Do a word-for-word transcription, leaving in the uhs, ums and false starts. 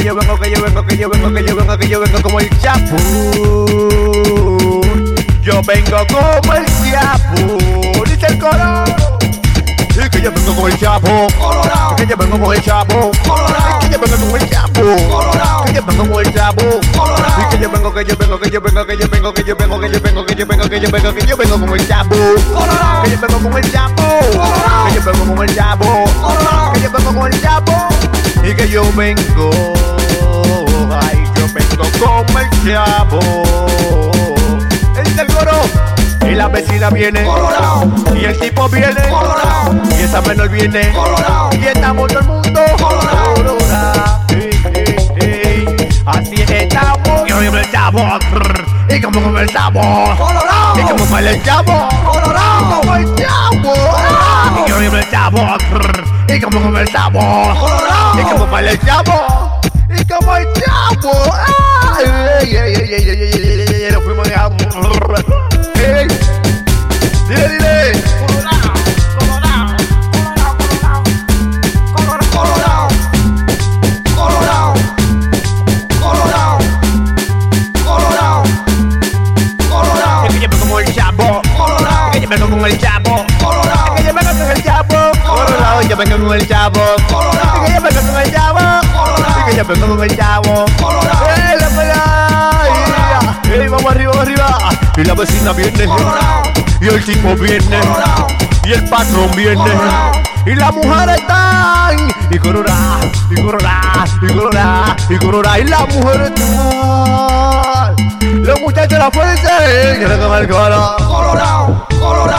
yo vengo, que yo vengo, que yo vengo, que yo vengo, que yo vengo como el Chapo. Yo vengo como el Chapo, dice el coro. Y que yo vengo con el Chapo, Colorado. Que yo vengo con el Chapo, Colorado. Que yo vengo con el Chapo, Colorado. Que yo vengo con el Chapo, Colorado. Y que yo vengo, que yo vengo, que yo vengo, que yo vengo, que yo vengo, que yo vengo, que yo vengo, que yo vengo, que yo vengo con el Chapo, Colorado. Que yo vengo con el Chapo, Colorado. Que yo vengo con el Chapo, Colorado. Que yo vengo con el Chapo. Y que yo vengo, ay, yo vengo con el Chapo. El del coro. Y la vecina viene, Colorado. Y el tipo viene, Colorado. Y esa menor viene, Colorado. Y estamos todo el mundo, Colorado. Colorado. Hey, hey, hey. Así estamos. Y yo el Chavo. Y como como el Chavo, Colorado. Y como el Chavo, Colorado. Como el Chavo. Y yo el Chavo. Y como como el Chavo, Colorado. Y como el Chavo. Y como el Chavo. Ay, ay, ay, ay, ay, ay, ay, ay, ay, nos fuimos de amor. Hey. Dile, dile. Colorado, Colorado, Colorado, Colorado, Colorado, Colorado, Colorado. Es que yo vengo como el Chapo, Colorado. Es que yo vengo con el Chapo, Colorado. Es que yo vengo con el Chapo, Colorado. Yo vengo con el Chapo, Colorado. Es que yo vengo con el Chapo, Colorado. Es que yo vengo con el Chapo, Colorado. ¡Eh, la pelea! ¡Eh, vamos arriba, vamos arriba! Y la vecina viene, Colorado. Y el tipo viene, Colorado. Y el patrón viene, Colorado. Y las mujeres están, y Colorado, y Colorado, y Colorado, y Colorado. Y las mujeres están, los muchachos la pueden ser, y le toman el Colorado, Colorado, Colorado.